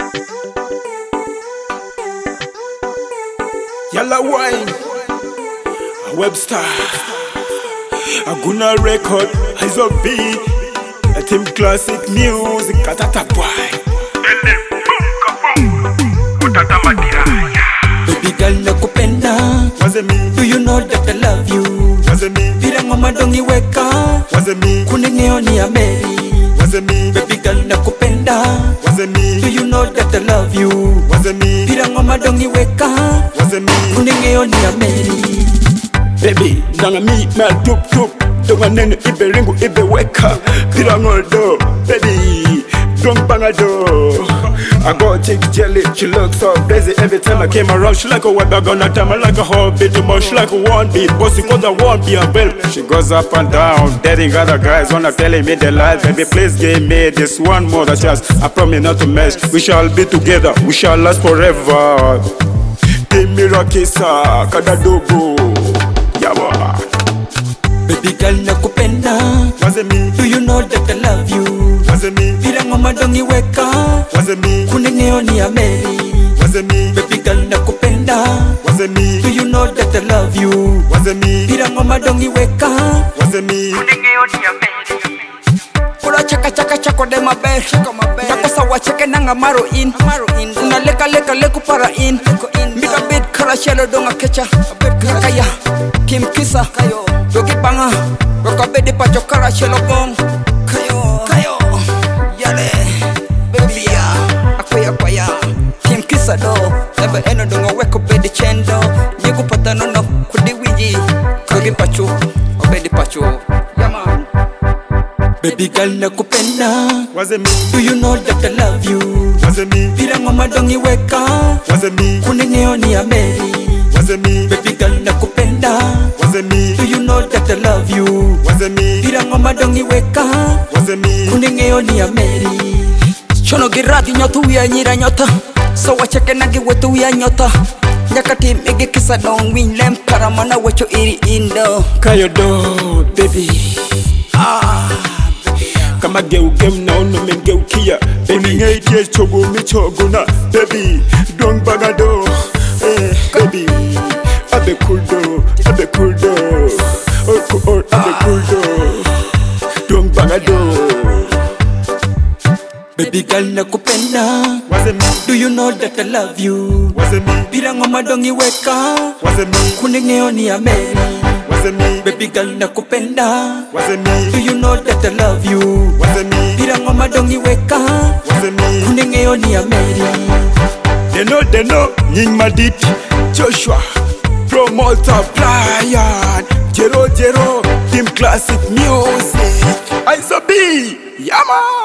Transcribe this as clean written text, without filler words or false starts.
Yalla wine, Webster, Aguna record, Eyes of B, a team classic music, Katata boy. Baby girl nakupenda, Was it me? do you know that I love you? Was it me? Bila ngoma dongi weka, Was it me? kunengeo ni ameri. Was it me? Baby girl nakupenda, Was it me? do you know that I love you? Was it me? Bila ngoma dongi weka, Was it me? kunengeo ni ameri. Baby, nanga mi ma tup tup, donga nene ibe ringu ibe weka, pirango do, baby, don't banga do. I got chick jelly, she looks so crazy every time I came around. She like a white bag on a time, I like a whole bit too much. She like a one beat, bossy cause I won't be a bell. She goes up and down, dating other guys, wanna telling me they lies. Baby, please give me this one more chance. I promise not to mess. We shall be together, we shall last forever. Give me Rakisa, Kadadogo. Yawa. Baby girl nakupenda, Was it me? do you know that I love you? Was it me? Bila ngoma dongi weka, Was it me? kunengeo ni ameri. Was it me? Baby girl nakupenda, Was it me? do you know that I love you? Was it me? Bila ngoma dongi weka, Was it me? kula chaka chaka chako de maber. Nakosa wacheke nanga maro in. Unaleka leka leku para in. Mika bit kara shelo donga kecha. Kaya Kim Kisa Dogi banga Roka bedi pacho kara shelo gong. Kayo Yale Baby ya Akwaya Kim Kisa do Ebe eno donga weko bedi chendo. Nyegu pata nono kudi wiji. Dogi pacho Obedi pacho Yaman. Baby girl nakupenda, Was it me? do you know that I love you? Was it me? Bila ngoma dongi weka, Was it me? kunengeo ni ameri. Was it me? Baby girl nakupenda, Was it me? do you know that I love you? Was it me? Bila ngoma dongi weka, Was it me? kunengeo ni ameri. Chono giradi nyotu ya nyira nyota, so wacheke nagi wetu ya nyota. Nyakati mege kisa dong win lem karamana wacho iri indo. Kayo do, baby. Kama geu na ono men geu kia. Baby ngay ties chogo mi chogo na. Baby, don't baga do. Baby, abe cool do. Abe cool do. Abe cool do. Don't baga do. Baby girl nakupenda, Was it me? do you know that I love you? Was it me? Bila ngoma dongi weka, Was it me? kunengeo ni ameri. Was it me? Baby girl nakupenda, Was it do me? you know that I love you? Was it me? Bila ngoma dongi weka, Was it me? kunengeo ni ameri. They know, Nying Madit, Joshua, Promoter, Brian, Jero, Team Classic Music, Eyes of B, Yama.